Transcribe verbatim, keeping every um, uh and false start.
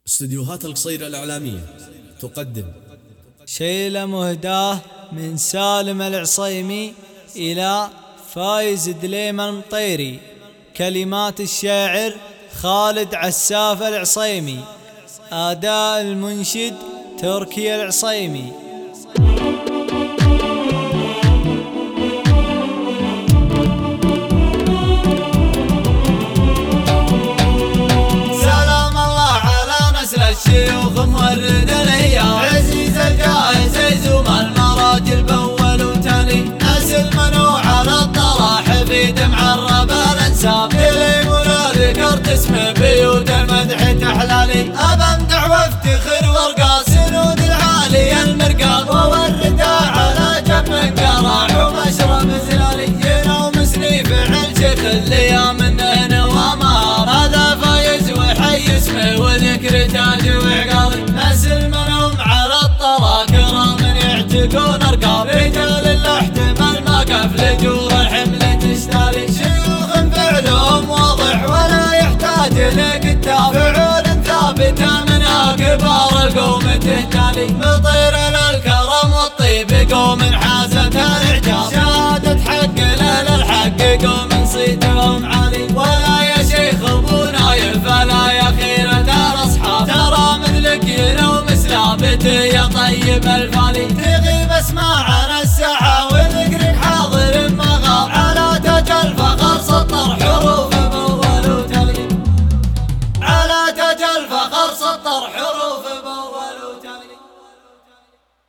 استديوهات القصيرة الإعلامية تقدم شيلة مهداه من سالم العصيمي إلى فايز دليمان طيري. كلمات الشاعر خالد عساف العصيمي، أداء المنشد تركي العصيمي. الشيوخ مورد الايام، عزيز الجاهز يزوم المراجل باول وتالي، ناس المنوع على الطراح في دمع الرب الانساب، يليمون ذكر اسمه بيوت المدح تحلالي، ابمدع وافتخر وارقى سنود العالي المرقاب، وورده على جنب قراح ومشرب زلالي، ينوم سنيف عن شيخ الايام منه وامام، هذا فايز وحي اسمه وذكر تاج وعقالي، ناس المنوم على الطرا كرام يعتقون ارقام، رجال الاحتمال ما قف لجور الحمل تشتالي، شيوخ فعلهم واضح ولا يحتاج لكتاب، فعول ثابته من كبار القوم تهتالي، مطير للكرم والطيب قوم حازت الاعجاب، شهادة حق للحق قوم صيتهم عالي، ولا يا شيخ ابو نايف فلا يا خيرة الاصحاب، ترى مثلك ينوم سلابته يا طيب الفا